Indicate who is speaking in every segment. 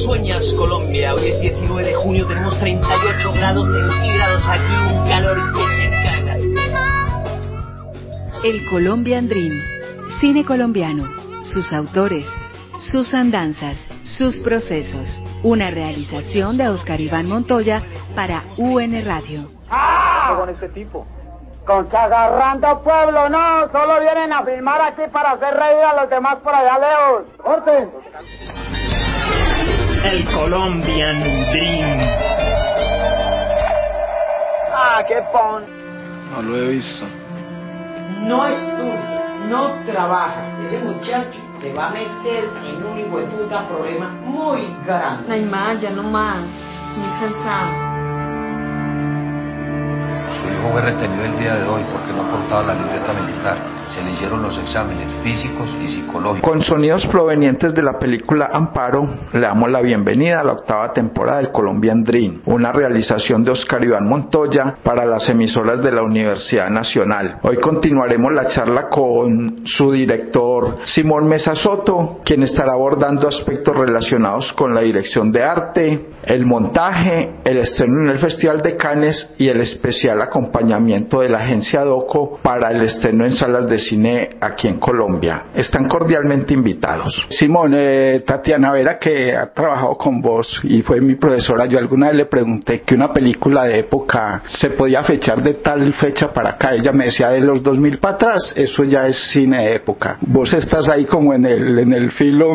Speaker 1: sueñas Colombia. Hoy es 19 de junio, tenemos 38 grados centígrados aquí, un calor que se caga.
Speaker 2: El Colombian Dream, cine colombiano, sus autores, sus andanzas, sus procesos. Una realización de Oscar Iván Montoya para UN Radio.
Speaker 3: ¡Ah! Con este tipo. Consagrando pueblo, no, solo vienen a filmar aquí para hacer reír a los demás por allá lejos. ¡Corten!
Speaker 1: El Colombian Dream.
Speaker 3: ¡Ah, qué pon!
Speaker 4: No lo he visto.
Speaker 5: No estudia, no trabaja. Ese muchacho se va a meter en un hijueputa problema muy grande.
Speaker 6: Naimá, ya no más. Muy cansado.
Speaker 7: Su hijo fue retenido el día de hoy porque no portaba la libreta militar. Se le hicieron los exámenes físicos y psicológicos.
Speaker 8: Con sonidos provenientes de la película Amparo, le damos la bienvenida a la 8ª temporada del Colombian Dream, una realización de Oscar Iván Montoya para las emisoras de la Universidad Nacional. Hoy continuaremos la charla con su director Simón Mesa Soto, quien estará abordando aspectos relacionados con la dirección de arte, el montaje, el estreno en el Festival de Cannes y el especial acompañamiento de la agencia DOCO para el estreno en salas de cine aquí en Colombia. Están cordialmente invitados. Simón, Tatiana Vera, que ha trabajado con vos y fue mi profesora, yo alguna vez le pregunté que una película de época se podía fechar de tal fecha para acá. Ella me decía de los 2000 para atrás, eso ya es cine de época. Vos estás ahí como en el filo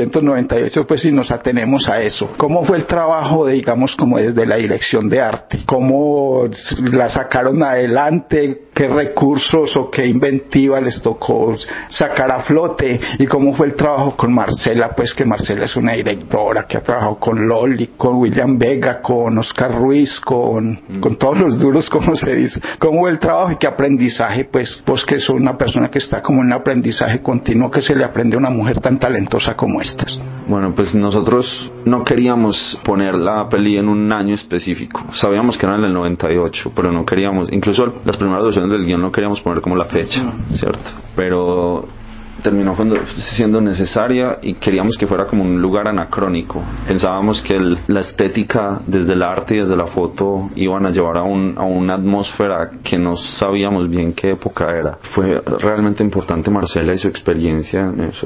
Speaker 8: 1998, pues si nos atenemos a eso. ¿Cómo fue el trabajo, digamos, como desde la dirección de arte? ¿Cómo la sacaron adelante? ¿Qué recursos o qué inventiva les tocó sacar a flote? ¿Y cómo fue el trabajo con Marcela? Pues que Marcela es una directora que ha trabajado con Loli, con William Vega, con Oscar Ruiz, con todos los duros, como se dice. ¿Cómo fue el trabajo y qué aprendizaje? Pues vos que sos una persona que está como en un aprendizaje continuo, que se le aprende a una mujer tan talentosa como esta.
Speaker 4: Bueno, pues nosotros no queríamos poner la peli en un año específico. Sabíamos que era en el 98, pero no queríamos, incluso las primeras versiones del guión no queríamos poner como la fecha, ¿cierto? Pero terminó siendo necesaria y queríamos que fuera como un lugar anacrónico. Pensábamos que la estética desde el arte y desde la foto iban a llevar a una atmósfera que no sabíamos bien qué época era. Fue realmente importante Marcela y su experiencia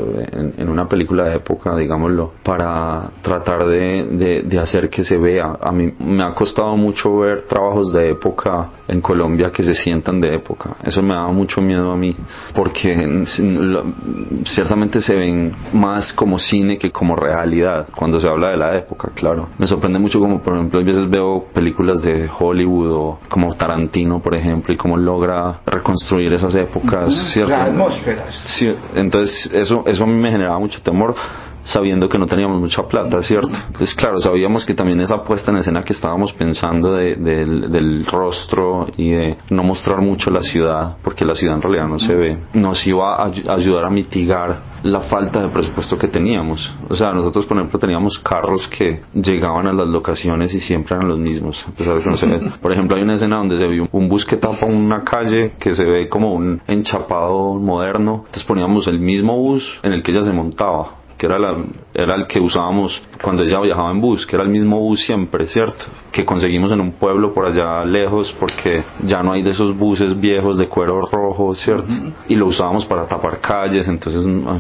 Speaker 4: en una película de época, digámoslo, para tratar de hacer que se vea. A mí me ha costado mucho ver trabajos de época en Colombia que se sientan de época. Eso me daba mucho miedo a mí, porque ciertamente se ven más como cine que como realidad cuando se habla de la época, claro. Me sorprende mucho como, por ejemplo, a veces veo películas de Hollywood o como Tarantino, por ejemplo, y cómo logra reconstruir esas épocas, ¿cierto?
Speaker 8: Las atmósferas.
Speaker 4: Sí, entonces eso a mí me generaba mucho temor, sabiendo que no teníamos mucha plata, ¿cierto? Entonces, claro, sabíamos que también esa puesta en escena que estábamos pensando del rostro y de no mostrar mucho la ciudad, porque la ciudad en realidad no se ve, nos iba a ayudar a mitigar la falta de presupuesto que teníamos. O sea, nosotros, por ejemplo, teníamos carros que llegaban a las locaciones y siempre eran los mismos, a pesar de que no se ve. Por ejemplo, hay una escena donde se ve un bus que tapa una calle que se ve como un enchapado moderno. Entonces poníamos el mismo bus en el que ella se montaba, que era el que usábamos cuando ella viajaba en bus, que era el mismo bus siempre, ¿cierto? Que conseguimos en un pueblo por allá lejos, porque ya no hay de esos buses viejos de cuero rojo, ¿cierto? Y lo usábamos para tapar calles. Entonces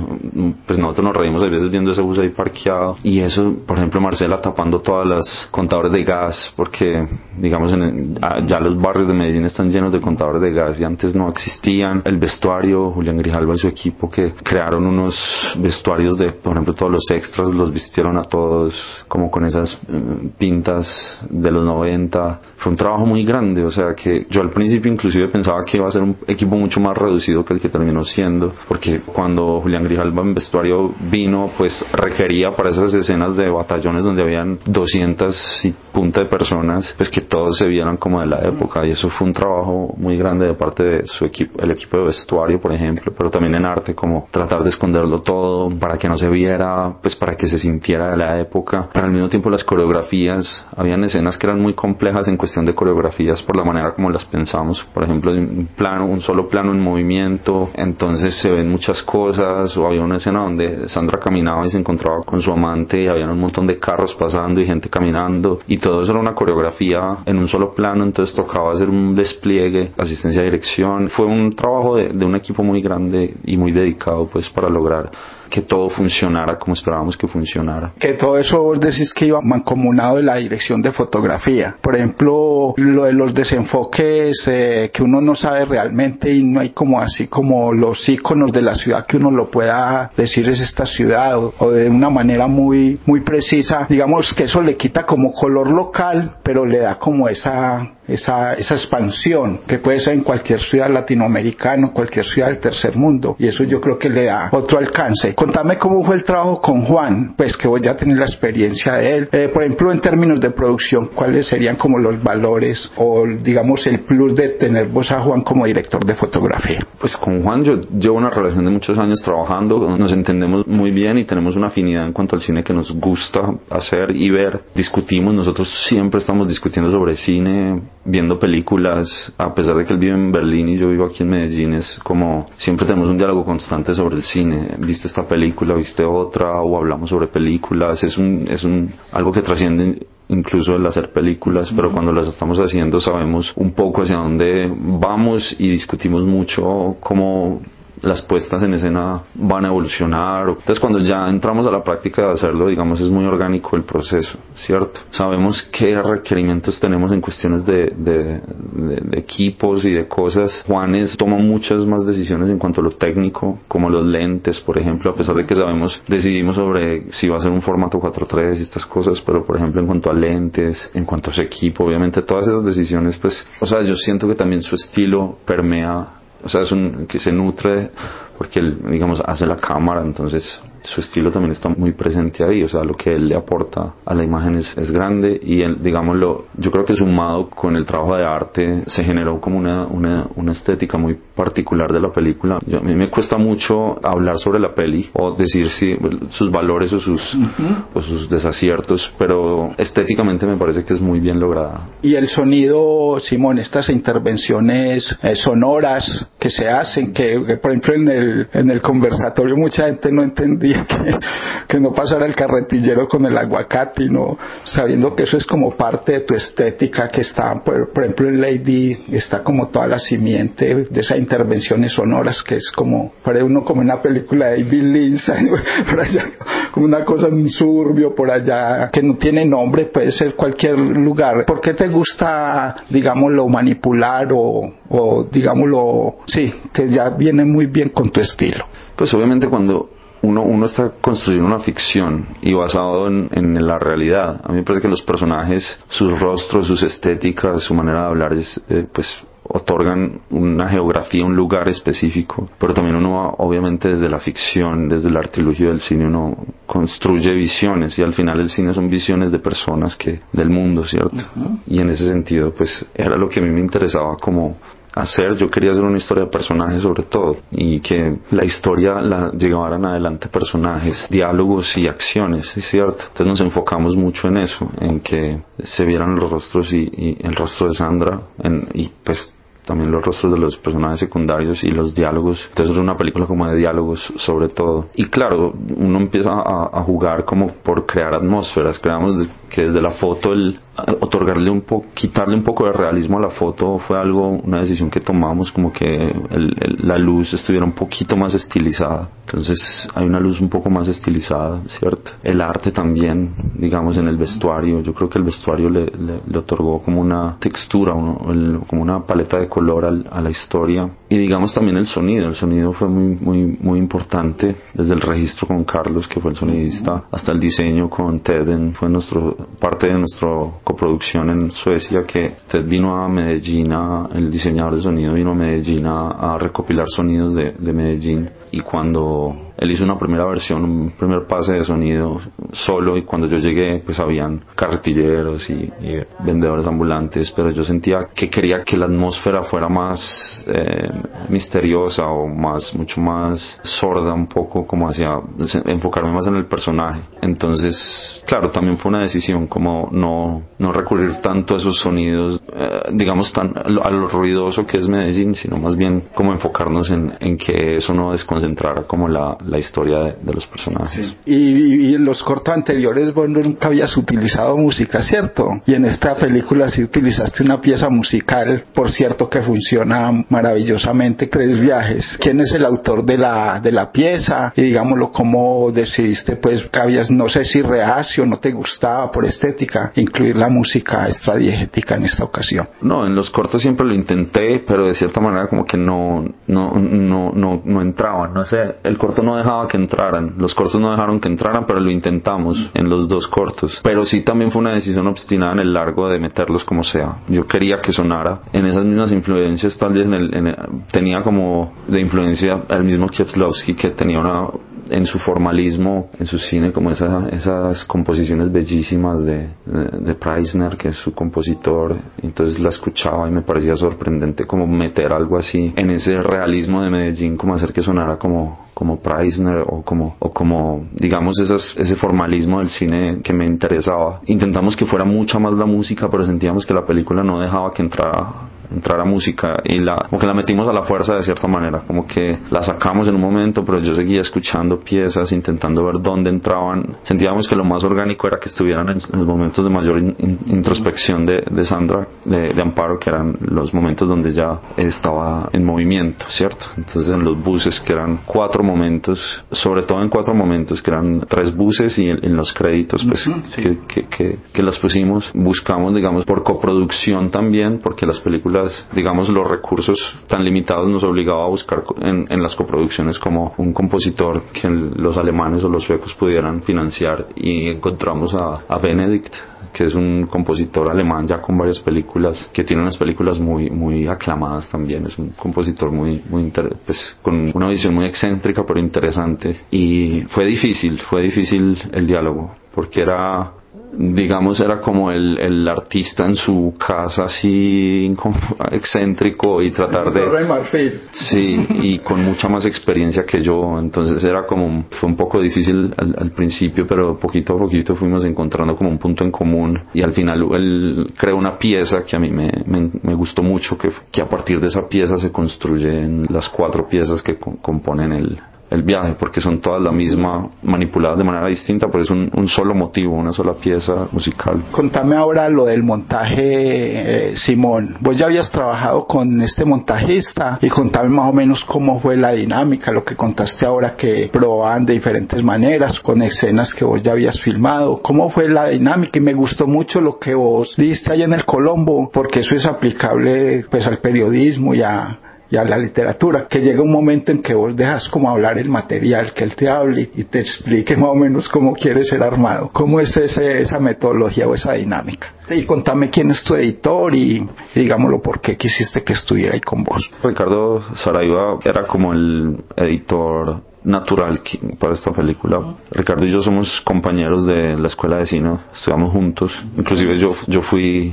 Speaker 4: pues nosotros nos reímos a veces viendo ese bus ahí parqueado, y eso, por ejemplo, Marcela tapando todas las contadores de gas, porque digamos ya los barrios de Medellín están llenos de contadores de gas y antes no existían. El vestuario, Julián Grijalva y su equipo, que crearon unos vestuarios de, por ejemplo, todos los extras los vistieron a todos como con esas pintas de los 90. Fue un trabajo muy grande, o sea que yo al principio inclusive pensaba que iba a ser un equipo mucho más reducido que el que terminó siendo, porque cuando Julián Grijalva en vestuario vino, pues requería para esas escenas de batallones donde habían 200 y punta de personas, pues que todos se vieran como de la época, y eso fue un trabajo muy grande de parte de su equipo, el equipo de vestuario, por ejemplo, pero también en arte, como tratar de esconderlo todo para que no se viera, pues para que se sintiera de la época. Pero al mismo tiempo las coreografías, habían escenas que eran muy complejas en cuestión de coreografías por la manera como las pensamos. Por ejemplo, un solo plano en movimiento, entonces se ven muchas cosas. O había una escena donde Sandra caminaba y se encontraba con su amante y había un montón de carros pasando y gente caminando, y todo eso era una coreografía en un solo plano. Entonces tocaba hacer un despliegue, asistencia a dirección. Fue un trabajo de un equipo muy grande y muy dedicado, pues, para lograr que todo funcionara como esperábamos que funcionara.
Speaker 8: Que todo eso vos decís que iba mancomunado de la dirección de fotografía. Por ejemplo, lo de los desenfoques que uno no sabe realmente y no hay como así como los íconos de la ciudad que uno lo pueda decir es esta ciudad, o de una manera muy precisa. Digamos que eso le quita como color local, pero le da como esa expansión que puede ser en cualquier ciudad latinoamericana, cualquier ciudad del tercer mundo, y eso yo creo que le da otro alcance. Contame cómo fue el trabajo con Juan, pues que vos ya tenés la experiencia de él. Por ejemplo, en términos de producción, ¿cuáles serían como los valores o digamos el plus de tener vos a Juan como director de fotografía?
Speaker 4: Pues con Juan yo llevo una relación de muchos años trabajando, nos entendemos muy bien y tenemos una afinidad en cuanto al cine que nos gusta hacer y ver. Discutimos, nosotros siempre estamos discutiendo sobre cine, viendo películas, a pesar de que él vive en Berlín y yo vivo aquí en Medellín. Es como siempre tenemos un diálogo constante sobre el cine. ¿Viste esta película? ¿Viste otra? O hablamos sobre películas. Es algo que trasciende incluso el hacer películas, pero cuando las estamos haciendo sabemos un poco hacia dónde vamos y discutimos mucho cómo las puestas en escena van a evolucionar. Entonces cuando ya entramos a la práctica de hacerlo, digamos, es muy orgánico el proceso, ¿cierto? Sabemos qué requerimientos tenemos en cuestiones de equipos y de cosas. Juanes toma muchas más decisiones en cuanto a lo técnico, como los lentes, por ejemplo, a pesar de que decidimos sobre si va a ser un formato 4:3 y estas cosas, pero por ejemplo en cuanto a lentes, en cuanto a su equipo, obviamente todas esas decisiones, pues, o sea, yo siento que también su estilo permea. O sea, que se nutre porque él, digamos, hace la cámara, entonces su estilo también está muy presente ahí. O sea, lo que él le aporta a la imagen es grande, y él, digámoslo, yo creo que sumado con el trabajo de arte se generó como una estética muy particular de la película. A mí me cuesta mucho hablar sobre la peli o decir si sus valores o sus desaciertos, pero estéticamente me parece que es muy bien lograda.
Speaker 8: Y el sonido, Simón, estas intervenciones sonoras que se hacen, que por ejemplo en el conversatorio mucha gente no entendía que no pasara el carretillero con el aguacate, no, sabiendo que eso es como parte de tu estética, que está, por ejemplo en Lady está como toda la simiente de esas intervenciones sonoras, que es como, para uno como una película de David Lynch, por allá, como una cosa, un suburbio por allá, que no tiene nombre, puede ser cualquier lugar. ¿Por qué te gusta, digámoslo, manipular o digámoslo, sí, que ya viene muy bien con tu estilo?
Speaker 4: Pues obviamente cuando uno está construyendo una ficción y basado en la realidad, a mí me parece que los personajes, sus rostros, sus estéticas, su manera de hablar pues otorgan una geografía, un lugar específico, pero también uno obviamente desde la ficción, desde el artilugio del cine, uno construye visiones, y al final el cine son visiones de personas del mundo, ¿cierto? Y en ese sentido pues era lo que a mí me interesaba como hacer. Yo quería hacer una historia de personajes sobre todo, y que la historia la llevaran adelante personajes, diálogos y acciones, ¿es cierto? Entonces nos enfocamos mucho en eso, en que se vieran los rostros y el rostro de Sandra y pues también los rostros de los personajes secundarios y los diálogos. Entonces es una película como de diálogos sobre todo. Y claro, uno empieza a jugar como por crear atmósferas. Creamos que desde la foto quitarle un poco de realismo a la foto fue una decisión que tomamos, como que la luz estuviera un poquito más estilizada. Entonces hay una luz un poco más estilizada, ¿cierto? El arte también, digamos, en el vestuario. Yo creo que el vestuario le otorgó como una textura, como una paleta de color a la historia. Y digamos también el sonido fue muy, muy, muy importante, desde el registro con Carlos, que fue el sonidista, hasta el diseño con Ted, fue parte de nuestra coproducción en Suecia, que Ted vino a Medellín, el diseñador de sonido vino a Medellín a recopilar sonidos de Medellín, y cuando él hizo una primera versión, un primer pase de sonido solo, y cuando yo llegué pues habían carretilleros y vendedores ambulantes, pero yo sentía que quería que la atmósfera fuera más misteriosa o mucho más sorda, un poco como hacia enfocarme más en el personaje. Entonces, claro, también fue una decisión como no recurrir tanto a esos sonidos, digamos, a lo ruidoso que es Medellín, sino más bien como enfocarnos en que eso no desconcentrara como la historia de los personajes.
Speaker 8: Sí. Y en los cortos anteriores vos nunca habías utilizado música, ¿cierto? Y en esta película sí utilizaste una pieza musical, por cierto, que funciona maravillosamente, Tres Viajes. ¿Quién es el autor de la pieza? Y digámoslo, ¿cómo decidiste, pues, que habías, no sé si reacio, no te gustaba por estética, incluir la música extradiegética en esta ocasión?
Speaker 4: No, en los cortos siempre lo intenté, pero de cierta manera como que no entraban, no sé, el corto no dejaba que entraran, los cortos no dejaron que entraran, pero lo intentamos en los dos cortos. Pero sí también fue una decisión obstinada en el largo de meterlos como sea. Yo quería que sonara en esas mismas influencias, tal vez tenía como de influencia el mismo Kieslowski, que tenía en su formalismo, en su cine, como esas composiciones bellísimas de Preisner, que es su compositor. Entonces la escuchaba y me parecía sorprendente como meter algo así en ese realismo de Medellín, como hacer que sonara como Preisner o como digamos ese formalismo del cine que me interesaba. Intentamos que fuera mucha más la música, pero sentíamos que la película no dejaba que entrara música, y como que la metimos a la fuerza de cierta manera, como que la sacamos en un momento, pero yo seguía escuchando piezas, intentando ver dónde entraban. Sentíamos que lo más orgánico era que estuvieran en los momentos de mayor introspección de Sandra, de Amparo, que eran los momentos donde ya estaba en movimiento, ¿cierto? Entonces en los buses, que eran 4 momentos, sobre todo en 4 momentos, que eran 3 buses, y en los créditos, pues, sí, que las pusimos. Buscamos, digamos, por coproducción también, porque las películas, digamos, los recursos tan limitados nos obligaba a buscar en las coproducciones como un compositor que los alemanes o los suecos pudieran financiar, y encontramos a Benedikt, que es un compositor alemán ya con varias películas, que tiene unas películas muy, muy aclamadas también. Es un compositor pues, con una visión muy excéntrica pero interesante, y fue difícil el diálogo, porque era como el artista en su casa así excéntrico, y tratar de sí, y con mucha más experiencia que yo. Entonces fue un poco difícil al principio, pero poquito a poquito fuimos encontrando como un punto en común, y al final él creó una pieza que a mí me gustó mucho, que a partir de esa pieza se construyen las 4 piezas que componen el viaje, porque son todas la misma, manipuladas de manera distinta, pero es un solo motivo, una sola pieza musical.
Speaker 8: Contame ahora lo del montaje, Simón. Vos ya habías trabajado con este montajista, y contame más o menos cómo fue la dinámica, lo que contaste ahora, que probaban de diferentes maneras, con escenas que vos ya habías filmado. ¿Cómo fue la dinámica? Y me gustó mucho lo que vos diste allá en el Colombo, porque eso es aplicable, pues, al periodismo y a la literatura, que llega un momento en que vos dejas como hablar el material, que él te hable y te explique más o menos cómo quiere ser armado. ¿Cómo es esa metodología o esa dinámica? Y contame quién es tu editor y digámoslo, por qué quisiste que estuviera ahí con vos.
Speaker 4: Ricardo Saraiva era como el editor natural para esta película. Ricardo y yo somos compañeros de la escuela de cine, estudiamos juntos. Inclusive fui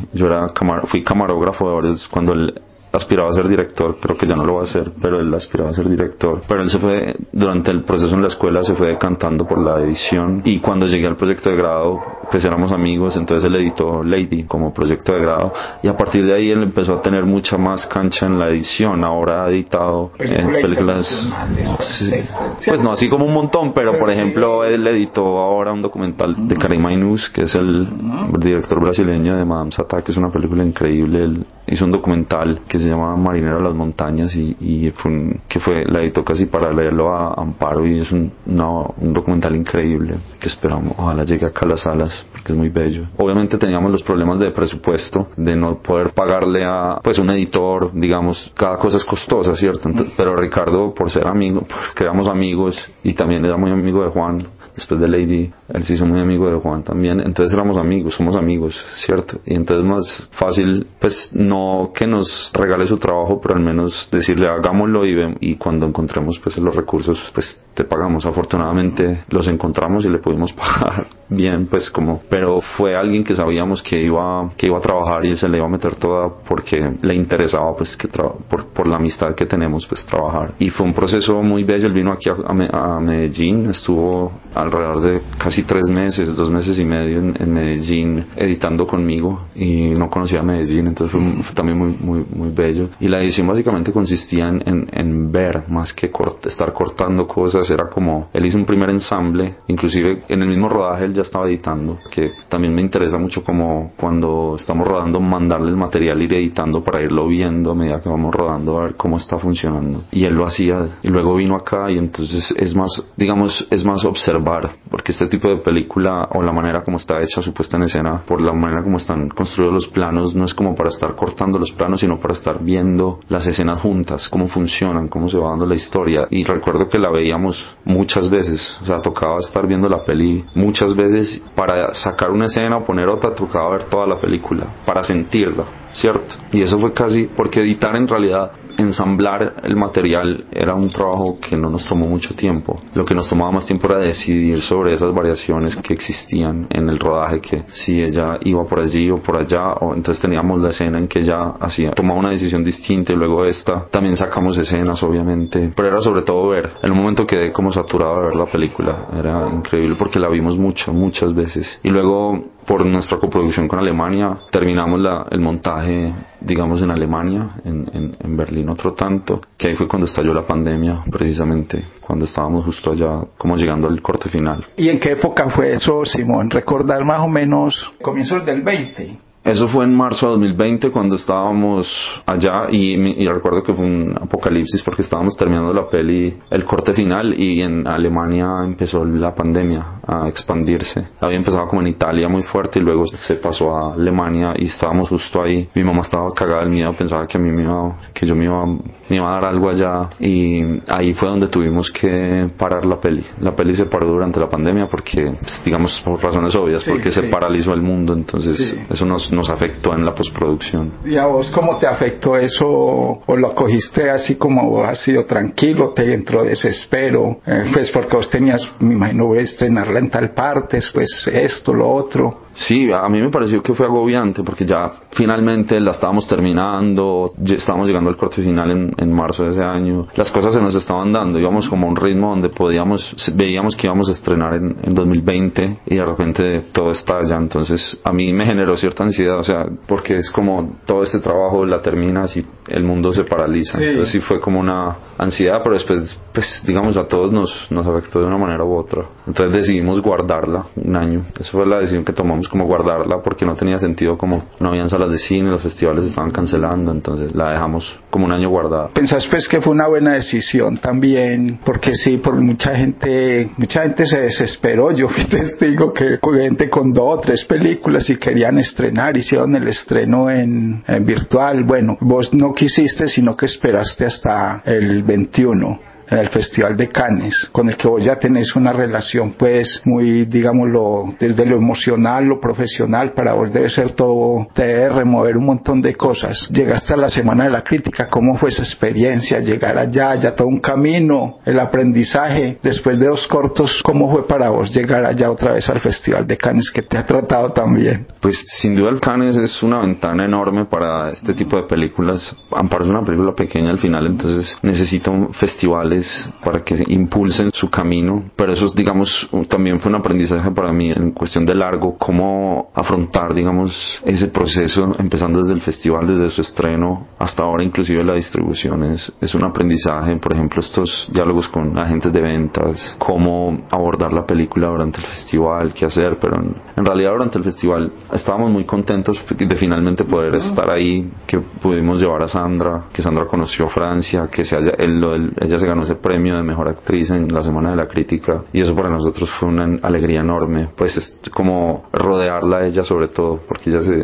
Speaker 4: camarógrafo de varios, cuando él aspiraba a ser director, creo que ya no lo va a hacer, pero él aspiraba a ser director. Pero él durante el proceso en la escuela se fue decantando por la edición, y cuando llegué al proyecto de grado, pues éramos amigos, entonces él editó Lady como proyecto de grado, y a partir de ahí él empezó a tener mucha más cancha en la edición. Ahora ha editado películas, sí, pues no así como un montón, pero por ejemplo él editó ahora un documental de Karim Ainous, que es el director brasileño de Madame Satá, que es una película increíble. Él hizo un documental que se llama Marinero de las Montañas, y la editó casi paralelo a Amparo, y es un documental increíble que esperamos, ojalá llegue acá a las salas, porque es muy bello. Obviamente teníamos los problemas de presupuesto, de no poder pagarle a un editor, digamos, cada cosa es costosa, ¿cierto? Pero Ricardo, por ser amigo, porque éramos amigos, y también era muy amigo de Juan, después de Lady, él se hizo muy amigo de Juan también, entonces éramos amigos, somos amigos, ¿cierto? Y entonces más fácil, pues no que nos regale su trabajo, pero al menos decirle hagámoslo y cuando encontremos pues los recursos, pues te pagamos. Afortunadamente los encontramos y le pudimos pagar bien, pues como, pero fue alguien que sabíamos que iba a trabajar y se le iba a meter toda porque le interesaba pues que por la amistad que tenemos pues trabajar, y fue un proceso muy bello. Él vino aquí a Medellín, estuvo alrededor de casi 3 meses, 2 meses y medio en Medellín editando conmigo, y no conocía Medellín, entonces fue también muy bello. Y la edición básicamente consistía en ver más que estar cortando cosas. Era como, él hizo un primer ensamble, inclusive en el mismo rodaje él ya estaba editando, que también me interesa mucho como cuando estamos rodando mandarle el material, ir editando para irlo viendo a medida que vamos rodando, a ver cómo está funcionando, y él lo hacía. Y luego vino acá y entonces es más, digamos, es más observar, porque este tipo de película, o la manera como está hecha su puesta en escena, por la manera como están construidos los planos, no es como para estar cortando los planos, sino para estar viendo las escenas juntas, cómo funcionan, cómo se va dando la historia. Y recuerdo que la veíamos muchas veces, o sea, tocaba estar viendo la peli muchas veces. Para sacar una escena o poner otra tocaba ver toda la película para sentirla, ¿cierto? Y eso fue casi, porque editar, en realidad ensamblar el material era un trabajo que no nos tomó mucho tiempo. Lo que nos tomaba más tiempo era decidir sobre esas variaciones que existían en el rodaje, que si ella iba por allí o por allá, o entonces teníamos la escena en que ella tomaba una decisión distinta, y luego también sacamos escenas, obviamente, pero era sobre todo ver. En un momento quedé como saturado de ver la película, era increíble porque la vimos muchas veces. Y luego, por nuestra coproducción con Alemania, terminamos el montaje, digamos, en Alemania, en Berlín otro tanto, que ahí fue cuando estalló la pandemia, precisamente cuando estábamos justo allá, como llegando al corte final.
Speaker 8: ¿Y en qué época fue eso, Simón? ¿Recordar más o menos comienzos del 20?
Speaker 4: Eso fue en marzo de 2020 cuando estábamos allá, y recuerdo que fue un apocalipsis porque estábamos terminando la peli, el corte final, y en Alemania empezó la pandemia a expandirse. Había empezado como en Italia muy fuerte y luego se pasó a Alemania y estábamos justo ahí. Mi mamá estaba cagada del miedo, pensaba que yo me iba a dar algo allá, y ahí fue donde tuvimos que parar la peli. La peli se paró durante la pandemia porque, pues, digamos, por razones obvias, porque se paralizó el mundo, entonces eso nos afectó en la postproducción.
Speaker 8: ¿Y a vos cómo te afectó eso? ¿O lo cogiste así como vos has sido tranquilo, te entró desespero? Pues porque vos tenías, me imagino, voy a estrenarla en tal parte, pues esto, lo otro.
Speaker 4: Sí, a mí me pareció que fue agobiante porque ya finalmente la estábamos terminando, ya estábamos llegando al corte final en marzo de ese año. Las cosas se nos estaban dando, íbamos como a un ritmo donde veíamos que íbamos a estrenar en 2020 y de repente todo estalla. Entonces a mí me generó cierta ansiedad, o sea, porque es como todo este trabajo la terminas y el mundo se paraliza. Entonces sí fue como una ansiedad, pero después, pues digamos, a todos nos afectó de una manera u otra. Entonces decidimos guardarla un año. Esa fue la decisión que tomamos, como guardarla, porque no tenía sentido, como no habían salas de cine, los festivales estaban cancelando, entonces la dejamos como un año guardada.
Speaker 8: ¿Pensás pues que fue una buena decisión también? Porque sí, por mucha gente se desesperó. Yo fui testigo que gente con 2 o 3 películas y querían estrenar, hicieron el estreno en virtual. Bueno, vos no quisiste, sino que esperaste hasta el 21. En el Festival de Cannes, con el que vos ya tenés una relación pues muy, digámoslo, desde lo emocional, lo profesional, para vos debe ser todo, te debe remover un montón de cosas. Llegaste a la Semana de la Crítica, ¿cómo fue esa experiencia? Llegar allá, ya todo un camino, el aprendizaje, después de 2 cortos, ¿cómo fue para vos llegar allá otra vez al Festival de Cannes, que te ha tratado tan bien?
Speaker 4: Pues sin duda el Cannes es una ventana enorme para este tipo de películas. Amparo es una película pequeña al final, entonces necesita festivales para que impulsen su camino, pero eso es, digamos, también fue un aprendizaje para mí en cuestión de largo, cómo afrontar, digamos, ese proceso, empezando desde el festival, desde su estreno hasta ahora, inclusive la distribución. Es un aprendizaje, por ejemplo, estos diálogos con agentes de ventas, cómo abordar la película durante el festival, qué hacer, pero en realidad durante el festival estábamos muy contentos de finalmente poder estar ahí, que pudimos llevar a Sandra, que Sandra conoció Francia, que ella se ganó ese premio de mejor actriz en la Semana de la Crítica, y eso para nosotros fue una alegría enorme, pues es como rodearla a ella, sobre todo porque ella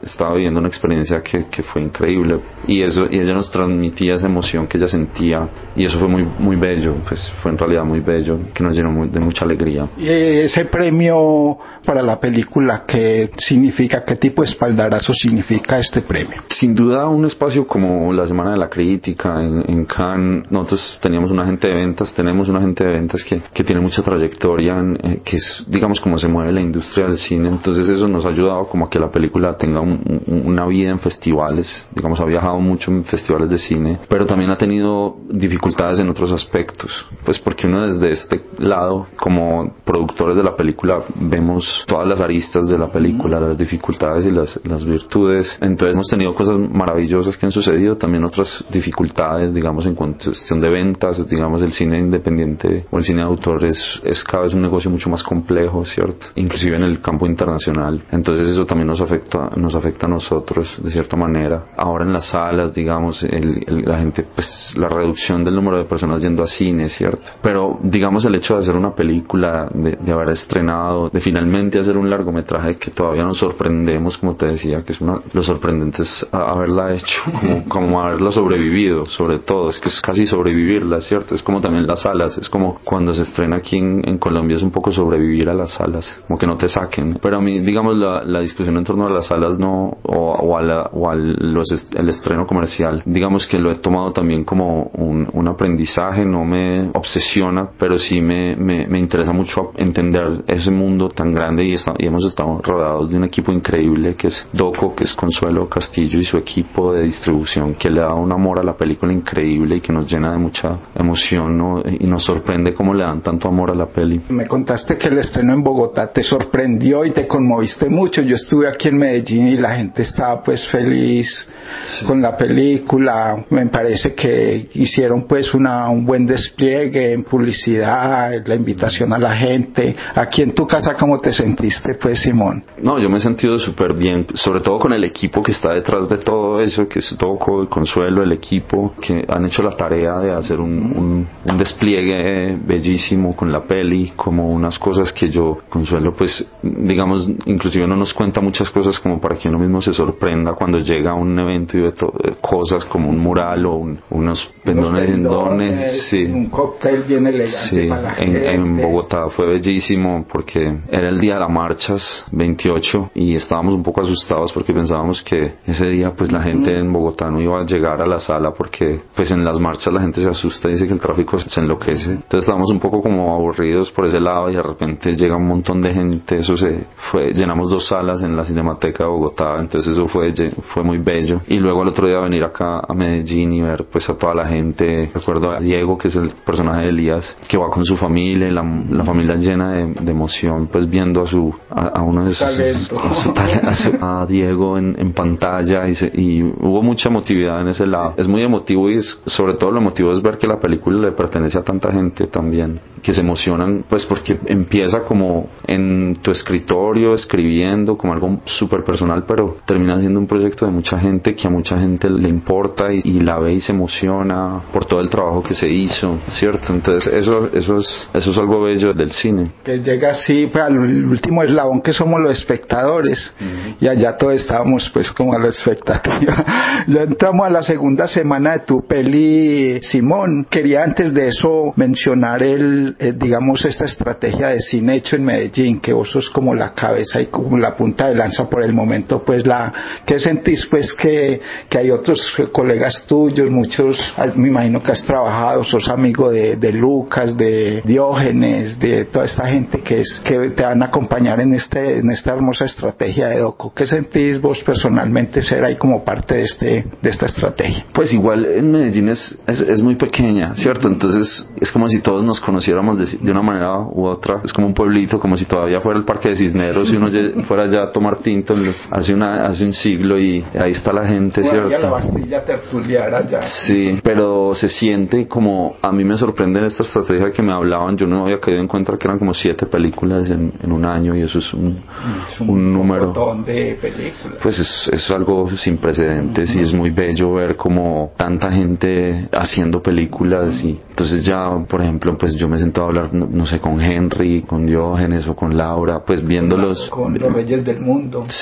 Speaker 4: estaba viviendo una experiencia que fue increíble, y ella nos transmitía esa emoción que ella sentía, y eso fue muy bello, pues fue en realidad muy bello, que nos llenó de mucha alegría.
Speaker 8: ¿Y ese premio para la película qué significa? ¿Qué tipo de espaldarazo significa este premio?
Speaker 4: Sin duda, un espacio como la Semana de la Crítica en Cannes, nosotros tenemos un agente de ventas que tiene mucha trayectoria, que es, digamos, como se mueve la industria del cine. Entonces eso nos ha ayudado como a que la película tenga una vida en festivales, digamos, ha viajado mucho en festivales de cine, pero también ha tenido dificultades en otros aspectos, pues porque uno desde este lado, como productores de la película, vemos todas las aristas de la película, las dificultades y las virtudes. Entonces hemos tenido cosas maravillosas que han sucedido, también otras dificultades, digamos, en cuestión de ventas. Digamos, el cine independiente o el cine de autor es cada vez un negocio mucho más complejo, ¿cierto? Inclusive en el campo internacional. Entonces eso también nos afecta a nosotros de cierta manera. Ahora en las salas, digamos, la gente, pues la reducción del número de personas yendo a cine, ¿cierto? Pero digamos, el hecho de hacer una película, de haber estrenado, de finalmente hacer un largometraje que todavía nos sorprendemos, como te decía, que es lo sorprendente es haberla hecho, como haberla sobrevivido, sobre todo, es que es casi sobrevivirla, ¿cierto? Es como también las salas, es como cuando se estrena aquí en Colombia, es un poco sobrevivir a las salas, como que no te saquen. Pero a mí, digamos, la discusión en torno a las salas no, el estreno comercial, digamos que lo he tomado también como un aprendizaje, no me obsesiona, pero sí me interesa mucho entender ese mundo tan grande, y hemos estado rodeados de un equipo increíble que es Doco, que es Consuelo Castillo y su equipo de distribución, que le da un amor a la película increíble y que nos llena de mucha emoción, ¿no? Y nos sorprende cómo le dan tanto amor a la peli.
Speaker 8: Me contaste que el estreno en Bogotá te sorprendió y te conmoviste mucho. Yo estuve aquí en Medellín y la gente estaba pues feliz con la película. Me parece que hicieron pues un buen despliegue en publicidad, la invitación a la gente. Aquí en tu casa, ¿cómo te sentiste pues, Simón?
Speaker 4: No, yo me he sentido súper bien, sobre todo con el equipo que está detrás de todo eso, que es Doco, Consuelo, el equipo que han hecho la tarea de hacer un despliegue bellísimo con la peli, como unas cosas que Consuelo, pues digamos, inclusive no nos cuenta muchas cosas como para que uno mismo se sorprenda cuando llega a un evento y ve cosas como un mural o unos pendones, sí,
Speaker 8: un cóctel bien elegante,
Speaker 4: sí,
Speaker 8: para la gente.
Speaker 4: En Bogotá fue bellísimo porque era el día de las marchas 28 y estábamos un poco asustados porque pensábamos que ese día pues la gente en Bogotá no iba a llegar a la sala porque pues en las marchas la gente se asusta y dice que el tráfico se enloquece. Entonces estábamos un poco como aburridos por ese lado y de repente llega un montón de gente. Llenamos 2 salas en la Cinemateca de Bogotá, entonces eso fue muy bello. Y luego al otro día venir acá a Medellín y ver pues a toda la gente. Recuerdo a Diego, que es el personaje de Elías, que va con su familia y la familia llena de emoción, pues viendo a uno de a Diego en pantalla, y hubo mucha emotividad en ese lado. Es muy emotivo, y sobre todo lo emotivo es ver que la película le pertenece a tanta gente también, que se emocionan pues porque empieza como en tu escritorio escribiendo como algo súper personal, pero termina siendo un proyecto de mucha gente, que a mucha gente le importa y la ve y se emociona por todo el trabajo que se hizo, ¿cierto? Entonces eso es algo bello del cine,
Speaker 8: que llega así pues, al último eslabón, que somos los espectadores, y allá todos estábamos pues como a la expectativa. Ya entramos a la segunda semana de tu peli, Simón. Quería antes de eso mencionar digamos, esta estrategia de cine hecho en Medellín, que vos sos como la cabeza y como la punta de lanza por el momento, pues ¿qué sentís pues que hay otros colegas tuyos, muchos, me imagino que has trabajado, sos amigo de Lucas, de Diógenes, de toda esta gente que te van a acompañar en esta hermosa estrategia de Doco? ¿Qué sentís vos personalmente ser ahí como parte de esta estrategia?
Speaker 4: Pues igual en Medellín es muy pequeña, ¿cierto? Entonces es como si todos nos conociéramos de una manera u otra. Es como un pueblito, como si todavía fuera el Parque de Cisneros y uno fuera allá a tomar tinto hace un siglo, y ahí está la gente, ¿cierto?
Speaker 8: La Bastilla tertuliar allá.
Speaker 4: Sí, pero se siente como, a mí me sorprende en esta estrategia que me hablaban, yo no había caído en cuenta que eran como 7 películas en un año, y eso es un número.
Speaker 8: Un montón de películas.
Speaker 4: Pues es algo sin precedentes, y es muy bello ver como tanta gente haciendo películas. Y entonces ya, por ejemplo, pues yo me he sentado a hablar, no sé, con Henry, con Diógenes o con Laura, pues viéndolos.
Speaker 8: Con los Reyes del Mundo.
Speaker 4: Sí, y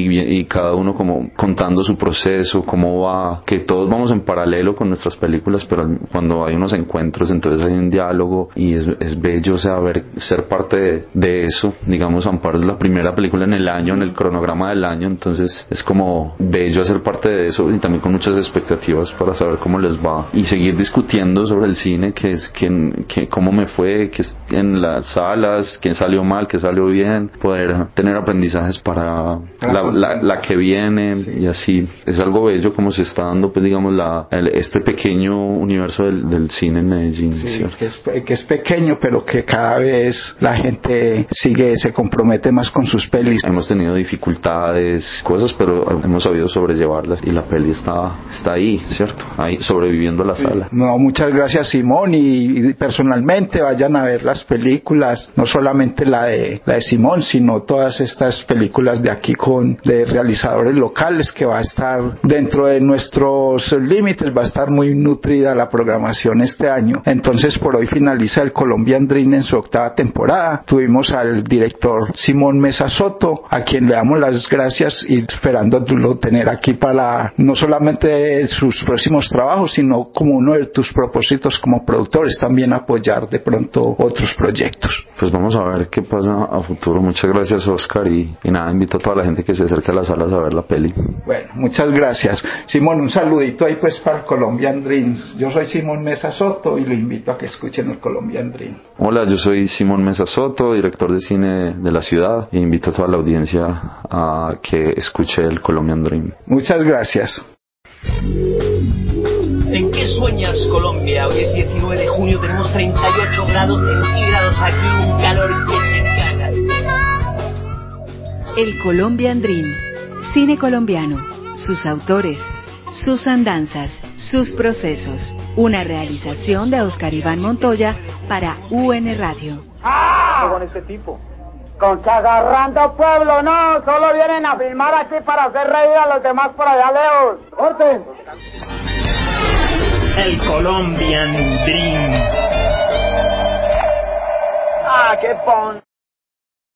Speaker 4: y cada uno como contando su proceso, cómo va, que todos vamos en paralelo con nuestras películas, pero cuando hay unos encuentros, entonces hay un diálogo y es bello, o sea, ser parte de eso. Digamos, Amparo es la primera película en el año, en el cronograma del año, entonces es como bello hacer parte de eso y también con muchas expectativas para saber cómo les va y seguir discutiendo sobre el cine, cómo me fue, que en las salas, qué salió mal, qué salió bien, poder tener aprendizajes para la que viene, sí. Y así es algo bello como se está dando, pues digamos, este pequeño universo del cine en Medellín.
Speaker 8: Sí, que es pequeño, pero que cada vez la gente se compromete más con sus pelis.
Speaker 4: Hemos tenido dificultades, cosas, pero hemos sabido sobrellevarlas y la peli está ahí, ¿cierto? Ahí sobreviviendo a la sala.
Speaker 8: No, muchas gracias, Simón, y personalmente vayan a ver las películas, no solamente la de Simón, sino todas estas películas de aquí de realizadores locales, que va a estar dentro de nuestros límites, va a estar muy nutrida la programación este año. Entonces, por hoy finaliza el Colombian Dream en su 8ª temporada. Tuvimos al director Simón Mesa Soto, a quien le damos las gracias y esperándolo tener aquí para no solamente sus próximos trabajos, sino como uno de tus propósitos como productores, también apoyar de pronto otros proyectos.
Speaker 4: Pues vamos a ver qué pasa a futuro. Muchas gracias, Oscar, y nada, invito a toda la gente que se acerque a las salas a ver la peli.
Speaker 8: Bueno, muchas gracias. Simón, un saludito ahí pues para el Colombian Dreams. Yo soy Simón Mesa Soto y lo invito a que escuchen el Colombian Dream.
Speaker 4: Hola, yo soy Simón Mesa Soto, director de cine de la ciudad, e invito a toda la audiencia a que escuche el Colombian Dream.
Speaker 8: Muchas gracias.
Speaker 1: ¿En qué sueñas, Colombia? Hoy es 19 de junio, tenemos 38 grados centígrados aquí, un calor que se caga.
Speaker 2: El Colombian Dream, cine colombiano, sus autores, sus andanzas, sus procesos. Una realización de Oscar Iván Montoya para UN Radio.
Speaker 3: ¡Ah! Con este tipo. Consagrando pueblo, no, solo vienen a filmar aquí para hacer reír a los demás por allá lejos. ¡Corten!
Speaker 1: El Colombian Dream.
Speaker 5: Ah, qué pon.